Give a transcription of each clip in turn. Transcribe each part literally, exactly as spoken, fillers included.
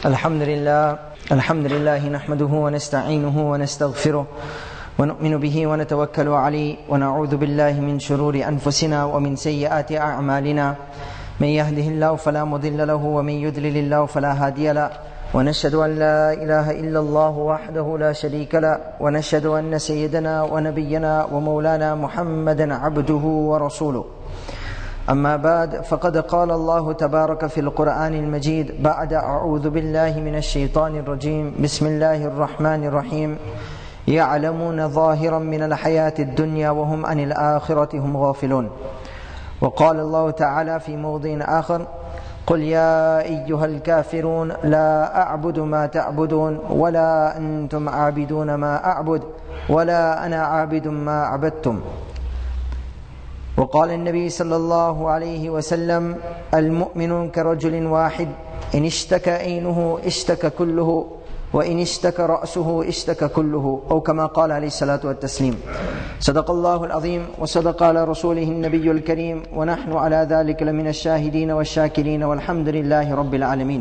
الحمد لله الحمد لله نحمده ونستعينه ونستغفره ونؤمن به ونتوكل عليه ونعوذ بالله من شرور أنفسنا ومن سيئات أعمالنا من يهده الله فلا مضل له ومن يضلل الله فلا هادي له ونشهد أن لا إله إلا الله وحده لا شريك له ونشهد أن سيدنا ونبينا ومولانا محمدا عبده ورسوله. أما بعد، فقد قال الله تبارك في القرآن المجيد بعد أعوذ بالله من الشيطان الرجيم بسم الله الرحمن الرحيم يعلمون ظاهرا من الحياة الدنيا وهم عن الآخرة هم غافلون. وقال الله تعالى في موضع آخر قل يا أيها الكافرون لا أعبد ما تعبدون ولا أنتم عابدون ما أعبد ولا أنا عابد ما عبدتم. وقال النبي صلى الله عليه وسلم المؤمن كرجل واحد إن اشتكى عينه اشتكى كله وإن اشتكى رأسه اشتكى كله، أو كما قال عليه الصلاة والتسليم. صدق الله العظيم وصدق على رسوله النبي الكريم ونحن على ذلك لمن الشاهدين والشاكرين والحمد لله رب العالمين.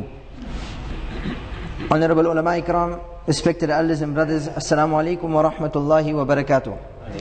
Honorable ulama ikram, respected elders and brothers, assalamu alaikum wa rahmatullahi wa barakatuh.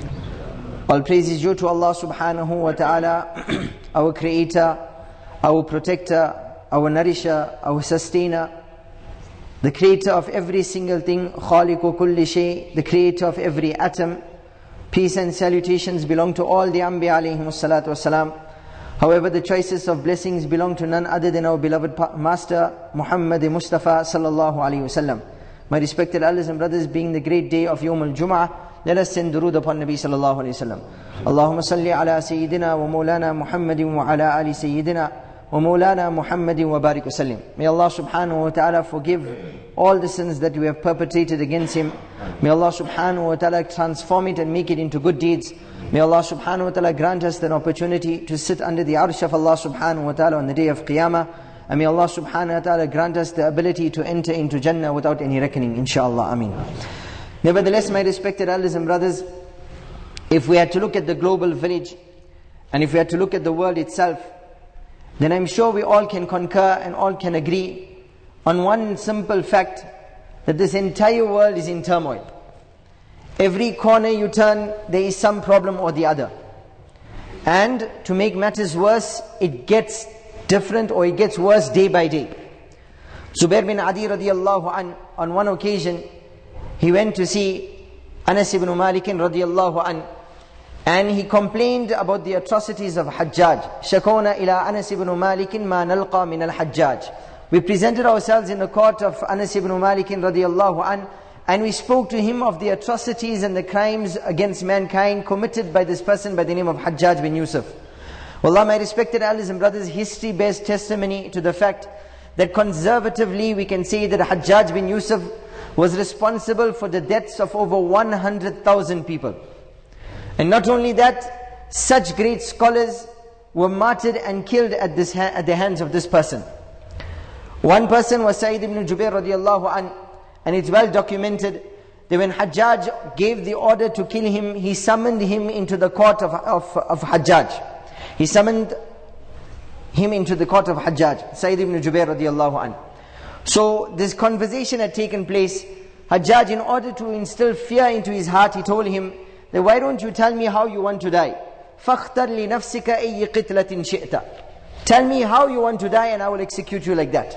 All praise is due to Allah subhanahu wa ta'ala, our creator, our protector, our nourisher, our sustainer, the creator of every single thing, khaliqu kulli shay, the creator of every atom. Peace and salutations belong to all the Anbiya alayhimus salatu wassalam. However, the choices of blessings belong to none other than our beloved Master Muhammad Mustafa sallallahu alayhi wasallam. My respected elders and brothers, being the great day of Yawm al-Jum'ah, let us send durood upon Nabi sallallahu alayhi wasallam. Allahumma salli ala Sayyidina wa Mawlana Muhammadin wa ala ali Sayyidina wa Mawlana Muhammadin wa barik wa sallim. May Allah subhanahu wa ta'ala forgive all the sins that we have perpetrated against Him. May Allah subhanahu wa ta'ala transform it and make it into good deeds. May Allah subhanahu wa ta'ala grant us an opportunity to sit under the arsh of Allah subhanahu wa ta'ala on the day of Qiyamah. And may Allah subhanahu wa ta'ala grant us the ability to enter into Jannah without any reckoning, inshaAllah. Ameen. Nevertheless, my respected elders and brothers, if we had to look at the global village, and if we had to look at the world itself, then I'm sure we all can concur and all can agree on one simple fact, that this entire world is in turmoil. Every corner you turn, there is some problem or the other. And to make matters worse, it gets different or it gets worse day by day. Zubair bin Adi radiallahu an, on one occasion, he went to see Anas ibn Malik radiallahu an, and he complained about the atrocities of Hajjaj. Shakona ila Anas ibn Malik ma nalqa min al-Hajjaj. We presented ourselves in the court of Anas ibn Malik radiallahu an, and we spoke to him of the atrocities and the crimes against mankind committed by this person by the name of Hajjaj bin Yusuf. Wallah, my respected elders and brothers, history bears testimony to the fact that conservatively we can say that Hajjaj bin Yusuf was responsible for the deaths of over one hundred thousand people. And not only that, such great scholars were martyred and killed at, this ha- at the hands of this person. One person was Sa'id ibn Jubair radiallahu an, and it's well documented that when Hajjaj gave the order to kill him, he summoned him into the court of, of, of Hajjaj. He summoned him into the court of Hajjaj, Sa'id ibn Jubair radiallahu an. So this conversation had taken place. Hajjaj, in order to instill fear into his heart, he told him that, why don't you tell me how you want to die? فَاخْتَرْ لِنَفْسِكَ أَيِّ قِتْلَةٍ شِئْتَ. Tell me how you want to die and I will execute you like that.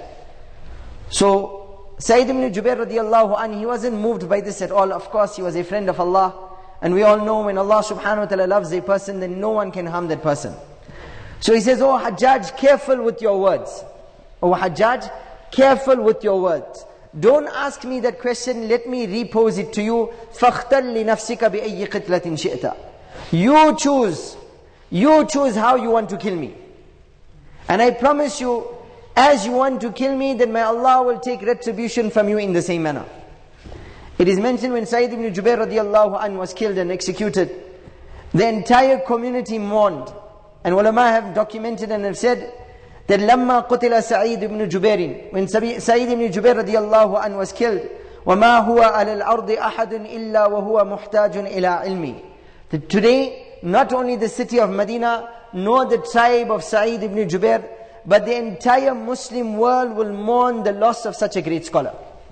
So Sayyid ibn Jubair radiallahu anhu, he wasn't moved by this at all. Of course, he was a friend of Allah. And we all know when Allah subhanahu wa ta'ala loves a person, then no one can harm that person. So he says, oh Hajjaj, careful with your words. Oh Hajjaj, careful with your words. Don't ask me that question, let me repose it to you. فَاخْتَرْ لِنَفْسِكَ بِأَيِّ قِتْلَةٍ شِئْتَ. You choose. You choose how you want to kill me. And I promise you, as you want to kill me, then may Allah will take retribution from you in the same manner. It is mentioned when Sa'id ibn Jubair radiallahu anhu was killed and executed, the entire community mourned. And ulama have documented and have said that لَمَّا قُتِلَ سَعِيدُ ibn Jubair, when Sa'id ibn Jubair radiallahu anhu was killed, وَمَا هُوَ عَلَى الْأَرْضِ أَحَدٌ إِلَّا وَهُوَ مُحْتَاجٌ إِلَىٰ عِلْمِ. Today, not only the city of Medina, nor the tribe of Sa'id ibn Jubair, but the entire Muslim world will mourn the loss of such a great scholar.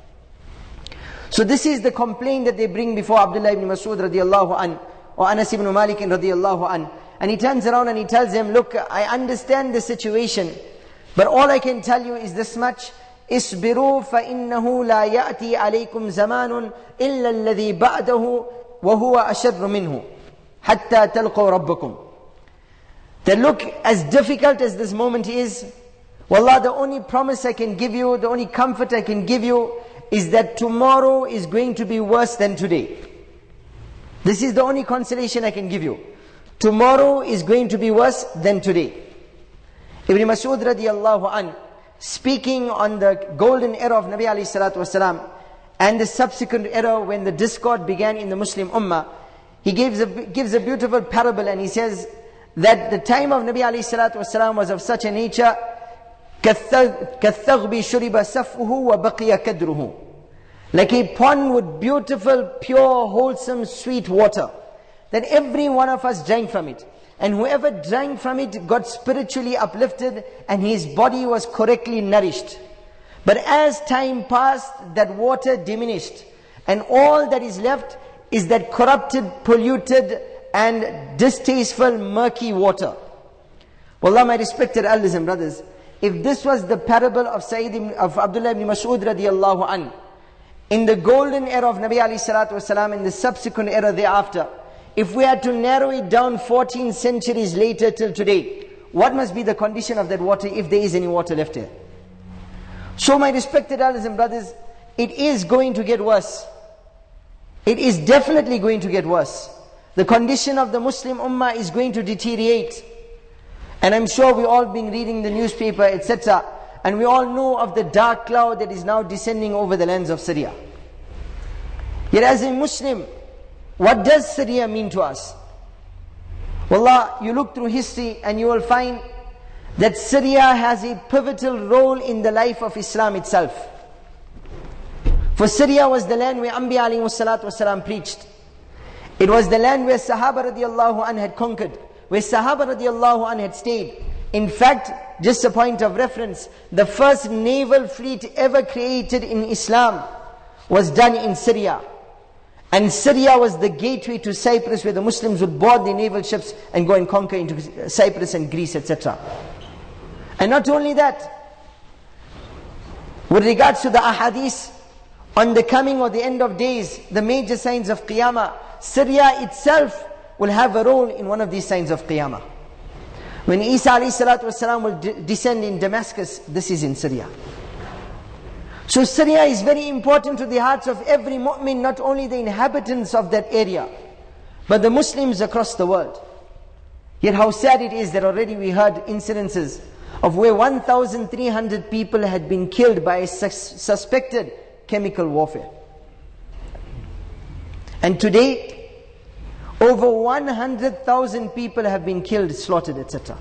So this is the complaint that they bring before Abdullah ibn Mas'ud radiallahu an, or Anas ibn Malik radiallahu an. And he turns around and he tells them, look, I understand the situation, but all I can tell you is this much: اصبروا فإنه لا يأتي عليكم زمان إلا الذي بعده وهو أشر منه حتى تلقوا ربكم. That look, as difficult as this moment is, wallah, the only promise I can give you, the only comfort I can give you, is that tomorrow is going to be worse than today. This is the only consolation I can give you. Tomorrow is going to be worse than today. Ibn Mas'ud radiallahu an, speaking on the golden era of Nabi alayhi salatu wasalam, and the subsequent era when the discord began in the Muslim Ummah, he gives a, gives a beautiful parable, and he says that the time of Nabi alayhi salatu wasalam was of such a nature, كَالثَّغْبِ شُرِبَ سَفْهُ وَبَقِيَ كَدْرُهُ, like a pond with beautiful, pure, wholesome, sweet water, that every one of us drank from it. And whoever drank from it got spiritually uplifted and his body was correctly nourished. But as time passed, that water diminished, and all that is left is that corrupted, polluted and distasteful, murky water. Wallah, my respected elders and brothers, if this was the parable of Sayyid ibn, of Abdullah ibn Mas'ud radiallahu an, in the golden era of Nabi alayhi salatu wasalam, in the subsequent era thereafter, if we had to narrow it down fourteen centuries later till today, what must be the condition of that water, if there is any water left here? So my respected elders and brothers, it is going to get worse. It is definitely going to get worse. The condition of the Muslim Ummah is going to deteriorate. And I'm sure we all been reading the newspaper, et cetera. And we all know of the dark cloud that is now descending over the lands of Syria. Yet as a Muslim, what does Syria mean to us? Wallah, you look through history and you will find that Syria has a pivotal role in the life of Islam itself. For Syria was the land where Anbiya alayhi salatu wasalam preached. It was the land where Sahaba radiallahu anh had conquered, where Sahaba radiallahu anh had stayed. In fact, just a point of reference, the first naval fleet ever created in Islam was done in Syria. And Syria was the gateway to Cyprus, where the Muslims would board their naval ships and go and conquer into Cyprus and Greece, et cetera. And not only that, with regards to the ahadith on the coming or the end of days, the major signs of Qiyamah, Syria itself will have a role in one of these signs of Qiyamah. When Isa alayhi salatu wasalam will de- descend in Damascus, this is in Syria. So Syria is very important to the hearts of every mu'min, not only the inhabitants of that area, but the Muslims across the world. Yet how sad it is that already we heard incidences of where one thousand three hundred people had been killed by a sus- suspected chemical warfare. And today, over one hundred thousand people have been killed, slaughtered, et cetera.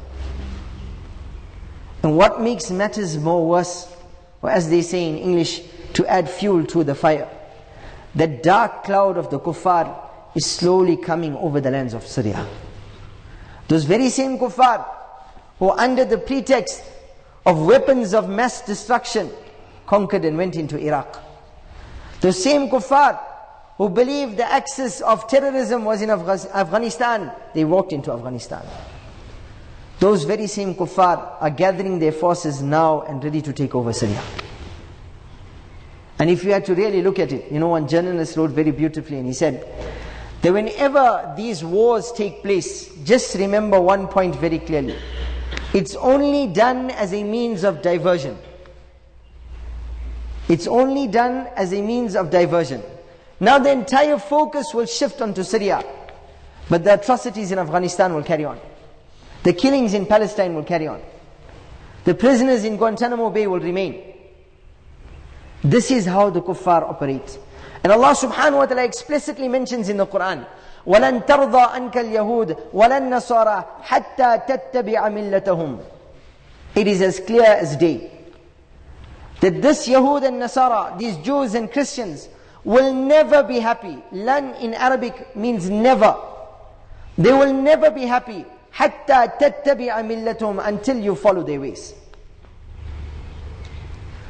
And what makes matters more worse, or as they say in English, to add fuel to the fire, the dark cloud of the kuffar is slowly coming over the lands of Syria. Those very same kuffar who, under the pretext of weapons of mass destruction, conquered and went into Iraq. Those same kuffar who believed the axis of terrorism was in Afgh- Afghanistan, they walked into Afghanistan. Those very same kuffar are gathering their forces now and ready to take over Syria. And if you had to really look at it, you know, one journalist wrote very beautifully, and he said that whenever these wars take place, just remember one point very clearly. It's only done as a means of diversion. It's only done as a means of diversion. Now the entire focus will shift onto Syria, but the atrocities in Afghanistan will carry on. The killings in Palestine will carry on. The prisoners in Guantanamo Bay will remain. This is how the kuffar operate. And Allah subhanahu wa ta'ala explicitly mentions in the Quran, وَلَن تَرْضَى أَنْكَ الْيَهُودِ وَلَن نَصَارَى حَتَّى تَتَّبِعَ مِلَّتَهُمْ. It is as clear as day that this Yahud and Nasara, these Jews and Christians, will never be happy. Lan in Arabic means never. They will never be happy حَتَّى تَتَّبِعَ مِلَّتَهُمْ, until you follow their ways.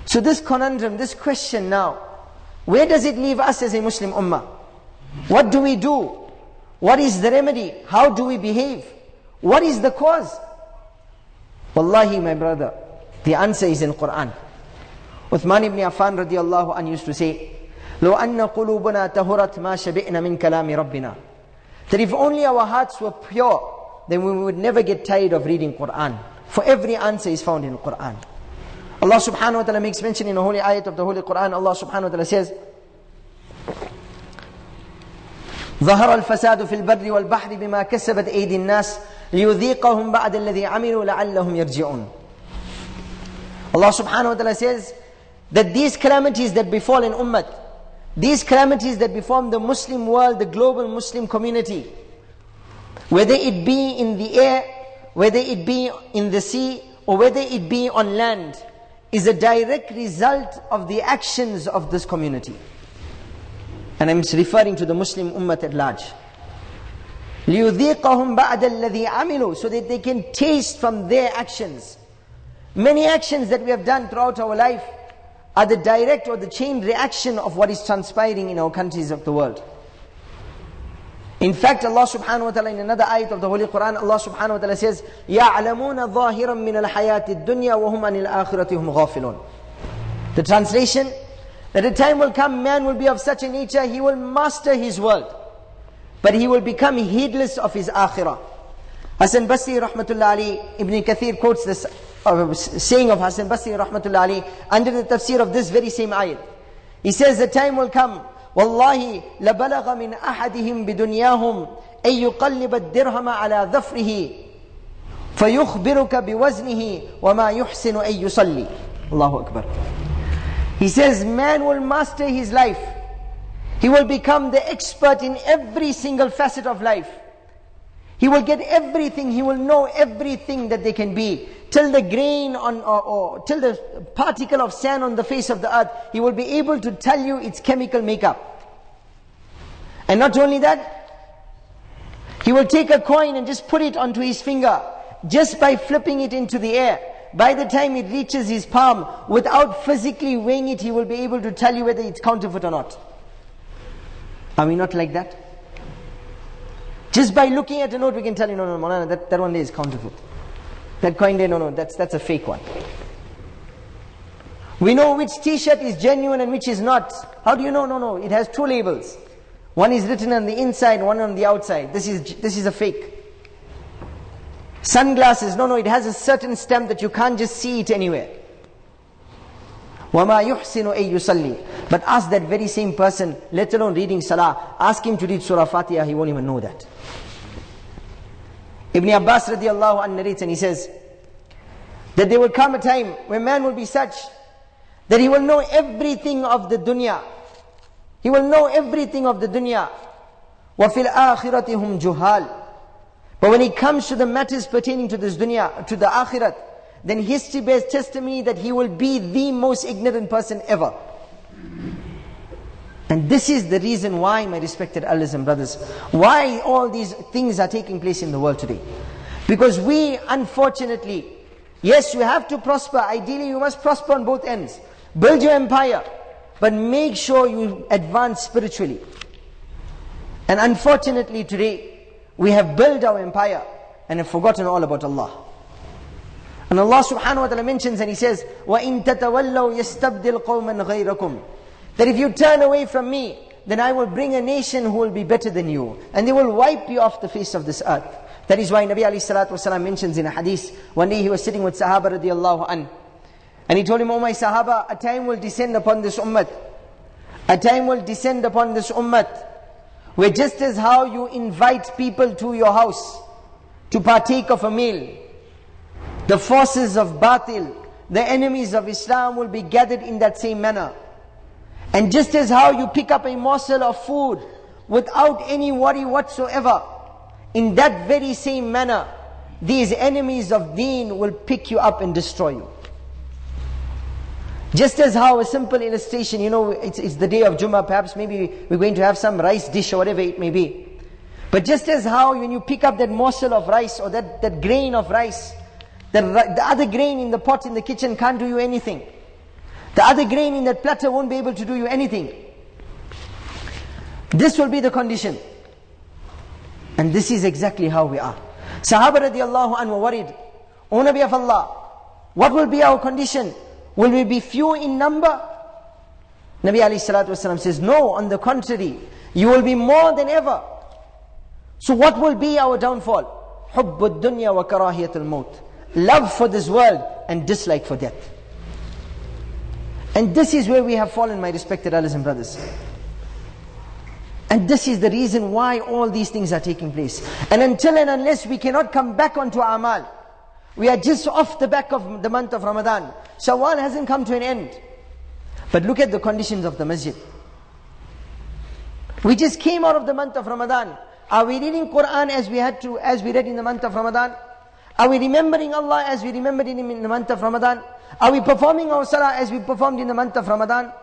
So this conundrum, this question now, where does it leave us as a Muslim ummah? What do we do? What is the remedy? How do we behave? What is the cause? Wallahi, my brother, the answer is in Quran. Uthman ibn Affan radiallahu anhu used to say, لو أن قلوبنا تهرت ما شبئنا من كلام ربنا. That if only our hearts were pure, then we would never get tired of reading Quran. For every answer is found in Quran. Allah subhanahu wa ta'ala makes mention in the holy ayat of the holy Quran. Allah subhanahu wa ta'ala says, ظهر الفساد في البر والبحر بما كسبت أيدي الناس ليذيقهم بعد الذي عملوا لعلهم يرجعون. Allah subhanahu wa ta'ala says that these calamities that befall in ummah, these calamities that befall the Muslim world, the global Muslim community, whether it be in the air, whether it be in the sea, or whether it be on land, is a direct result of the actions of this community. And I'm referring to the Muslim ummah at large. لِيُذِيقَهُمْ بَعْدَ الَّذِي عَمِلُوا, so that they can taste from their actions. Many actions that we have done throughout our life are the direct or the chain reaction of what is transpiring in our countries of the world. In fact, Allah subhanahu wa ta'ala in another ayat of the Holy Quran, Allah subhanahu wa ta'ala says, يَعْلَمُونَ ظَاهِرًا مِنَ الْحَيَاةِ الدُّنْيَا وَهُمْ عَنِ الْآخِرَةِ هُمْ غَافِلُونَ. The translation, that a time will come, man will be of such a nature, he will master his world, but he will become heedless of his akhirah. Hasan Basri rahmatullah alayhi, Ibn Kathir quotes this uh, saying of Hasan Basri rahmatullah alayhi under the tafsir of this very same ayat. He says, the time will come, والله لبلغ من أحدهم بدنياهم أن يقلب الدرهم على ظفره فيخبرك بوزنه وما يحسن أن يصلي. Allahu Akbar. He says, man will master his life. He will become the expert in every single facet of life. He will get everything, he will know everything that there can be. Till the grain on, or, or till the particle of sand on the face of the earth, he will be able to tell you its chemical makeup. And not only that, he will take a coin and just put it onto his finger, just by flipping it into the air. By the time it reaches his palm, without physically weighing it, he will be able to tell you whether it's counterfeit or not. Are we not like that? Just by looking at a note, we can tell you, no, no, Maulana, that, that one there is counterfeit. That coin there, no, no, that's, that's a fake one. We know which t-shirt is genuine and which is not. How do you know? No, no, it has two labels. One is written on the inside, one on the outside. This is, this is a fake. Sunglasses, no, no, it has a certain stamp that you can't just see it anywhere. وَمَا يُحْسِنُ أَن يُصَلِّي. But ask that very same person, let alone reading Salah, ask him to read Surah Fatiha, he won't even know that. Ibn Abbas radiallahu anhu narrates and he says, that there will come a time when man will be such, that he will know everything of the dunya. He will know everything of the dunya. وَفِي الْآخِرَةِ هُمْ جُهَالٍ. But when it comes to the matters pertaining to this dunya, to the akhirat, then history bears testimony that he will be the most ignorant person ever. And this is the reason why, my respected elders and brothers, why all these things are taking place in the world today. Because we, unfortunately, yes, you have to prosper. Ideally, you must prosper on both ends. Build your empire, but make sure you advance spiritually. And unfortunately today, we have built our empire and have forgotten all about Allah. And Allah subhanahu wa ta'ala mentions and He says, وَإِن تَتَوَلَّوْا يَسْتَبْدِلْ قَوْمًا غَيْرَكُمْ. That if you turn away from me, then I will bring a nation who will be better than you. And they will wipe you off the face of this earth. That is why Nabi alayhi salatu wasalam mentions in a hadith, one day he was sitting with Sahaba radiallahu an, and he told him, "Oh my Sahaba, a time will descend upon this ummah. A time will descend upon this ummah, where just as how you invite people to your house to partake of a meal, the forces of batil, the enemies of Islam will be gathered in that same manner. And just as how you pick up a morsel of food without any worry whatsoever, in that very same manner, these enemies of deen will pick you up and destroy you." Just as how a simple illustration, you know, it's, it's the day of Jummah, perhaps maybe we're going to have some rice dish or whatever it may be. But just as how when you pick up that morsel of rice or that, that grain of rice, the, the other grain in the pot in the kitchen can't do you anything. The other grain in that platter won't be able to do you anything. This will be the condition. And this is exactly how we are. Sahaba radiallahu anhu were worried. O Nabi of Allah, what will be our condition? Will we be few in number? Nabi alayhi salatu wasalam says, no, on the contrary, you will be more than ever. So what will be our downfall? حُبُّ الدُّنْيَا وَكَرَاهِيَةُ الْمَوْتِ. Love for this world and dislike for death. And this is where we have fallen, my respected elders and brothers. And this is the reason why all these things are taking place. And until and unless we cannot come back onto Amal, we are just off the back of the month of Ramadan. Shawwal hasn't come to an end. But look at the conditions of the masjid. We just came out of the month of Ramadan. Are we reading Quran as we had to, as we read in the month of Ramadan? Are we remembering Allah as we remembered Him in the month of Ramadan? Are we performing our salah as we performed in the month of Ramadan?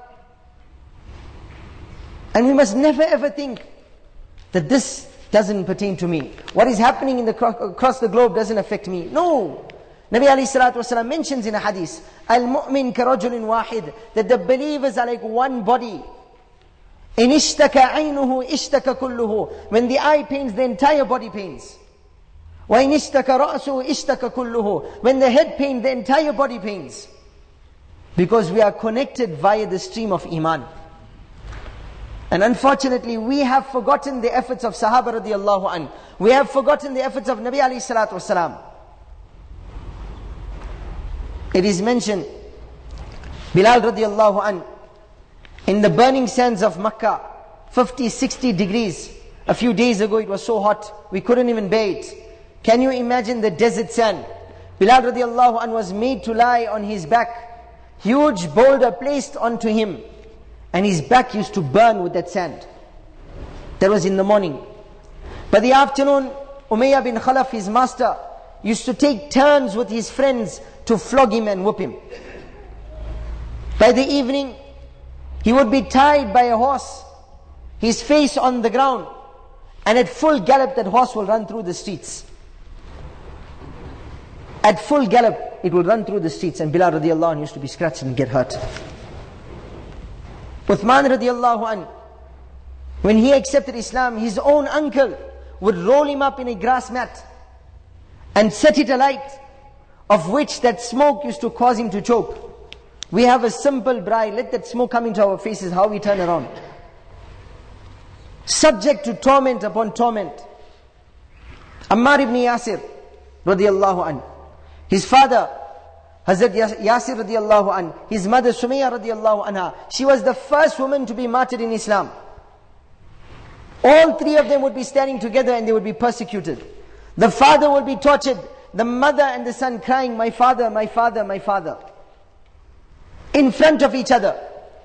And we must never ever think that this doesn't pertain to me. What is happening in the across the globe doesn't affect me. No. Nabi alayhi salatu wasalam mentions in a hadith, Al-mu'min karajulin wahid, that the believers are like one body. In ishtaka aynuhu ishtaka kulluhu. When the eye pains, the entire body pains. Wa in ishtaka ra'suhu ishtaka kulluhu. When the head pains, the entire body pains. Because we are connected via the stream of Iman. And unfortunately, we have forgotten the efforts of Sahaba radiallahu an. We have forgotten the efforts of Nabi alayhi salatu wasalam. It is mentioned, Bilal radiallahu an, in the burning sands of Makkah, fifty, sixty degrees. A few days ago it was so hot, we couldn't even bear it. Can you imagine the desert sand? Bilal radiallahu an was made to lie on his back. Huge boulder placed onto him. And his back used to burn with that sand. That was in the morning. By the afternoon, Umayyah bin Khalaf, his master, used to take turns with his friends to flog him and whip him. By the evening, he would be tied by a horse, his face on the ground, and at full gallop that horse will run through the streets. At full gallop, it would run through the streets, and Bilal radiallahu anh used to be scratched and get hurt. Uthman radiallahu anh, when he accepted Islam, his own uncle would roll him up in a grass mat and set it alight, of which that smoke used to cause him to choke. We have a simple braai, let that smoke come into our faces, how we turn around. Subject to torment upon torment. Ammar ibn Yasir radiallahu anh, his father Hazrat Yasir radiallahu anh, his mother Sumayya radiallahu anha, she was the first woman to be martyred in Islam. All three of them would be standing together and they would be persecuted. The father would be tortured, the mother and the son crying, my father, my father, my father, in front of each other.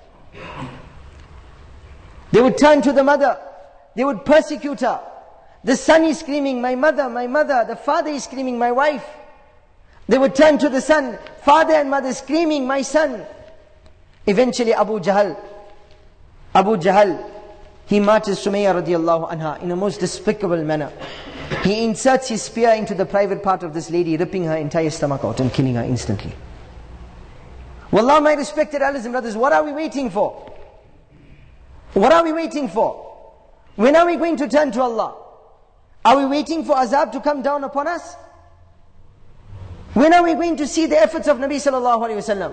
They would turn to the mother, they would persecute her. The son is screaming, my mother, my mother. The father is screaming, my wife. They would turn to the son, father and mother screaming, my son. Eventually Abu Jahl, Abu Jahl, he martyrs Sumayya radiallahu anha in a most despicable manner. He inserts his spear into the private part of this lady, ripping her entire stomach out and killing her instantly. Wallah, my respected elders and brothers, what are we waiting for? What are we waiting for? When are we going to turn to Allah? Are we waiting for azab to come down upon us? When are we going to see the efforts of Nabi sallallahu alayhi wasallam?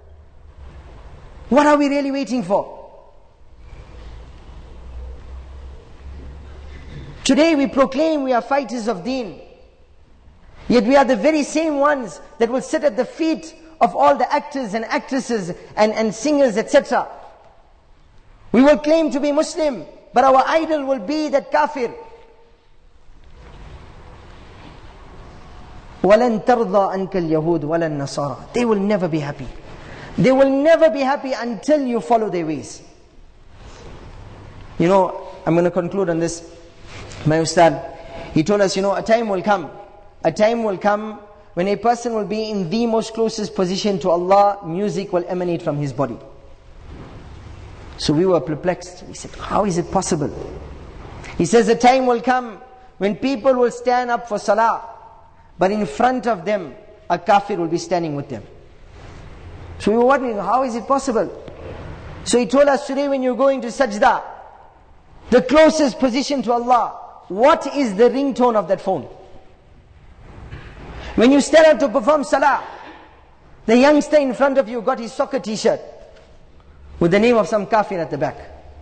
What are we really waiting for? Today we proclaim we are fighters of deen. Yet we are the very same ones that will sit at the feet of all the actors and actresses and, and singers, et cetera. We will claim to be Muslim, but our idol will be that kafir. وَلَن تَرْضَى عَنْكَ الْيَهُودُ وَلَا النَّصَارَى. They will never be happy. They will never be happy until you follow their ways. You know, I'm going to conclude on this. My Ustad, he told us, you know, a time will come. A time will come when a person will be in the most closest position to Allah, music will emanate from his body. So we were perplexed. We said, how is it possible? He says, a time will come when people will stand up for salah, but in front of them, a kafir will be standing with them. So we were wondering, how is it possible? So he told us today when you're going to sajda, the closest position to Allah, what is the ringtone of that phone? When you stand up to perform salah, the youngster in front of you got his soccer t-shirt with the name of some kafir at the back.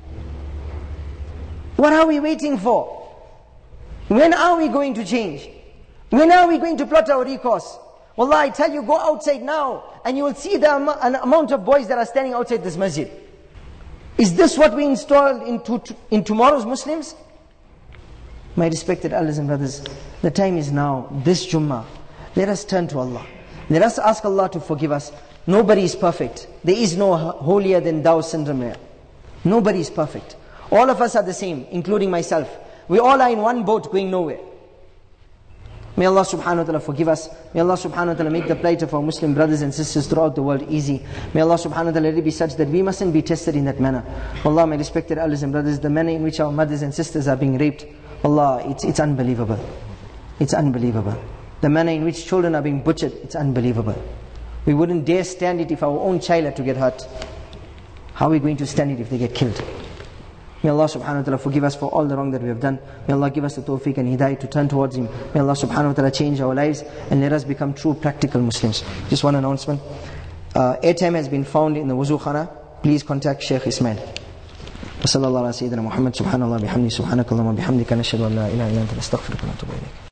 What are we waiting for? When are we going to change? When are we going to plot our recourse? Wallah, I tell you, go outside now and you will see the am- an amount of boys that are standing outside this masjid. Is this what we installed into in tomorrow's Muslims? My respected elders and brothers, the time is now, this Jummah. Let us turn to Allah. Let us ask Allah to forgive us. Nobody is perfect. There is no holier than thou syndrome here. Nobody is perfect. All of us are the same, including myself. We all are in one boat going nowhere. May Allah subhanahu wa ta'ala forgive us. May Allah subhanahu wa ta'ala make the plight of our Muslim brothers and sisters throughout the world easy. May Allah subhanahu wa ta'ala let it be such that we mustn't be tested in that manner. Allah, my respected elders and brothers, the manner in which our mothers and sisters are being raped, Allah, it's, it's unbelievable. It's unbelievable. The manner in which children are being butchered, it's unbelievable. We wouldn't dare stand it if our own child had to get hurt. How are we going to stand it if they get killed? May Allah subhanahu wa ta'ala forgive us for all the wrong that we have done. May Allah give us the tawfiq and hidayah to turn towards Him. May Allah subhanahu wa ta'ala change our lives and let us become true practical Muslims. Just one announcement. Uh, airtime has been found in the wuzu khana. Please contact Shaykh Ismail. وصلى الله على سيدنا محمد سبحان الله بحمده سبحانك اللهم وبحمدك نشهد أن لا إله إلا أنت نستغفرك ونتوب إليك.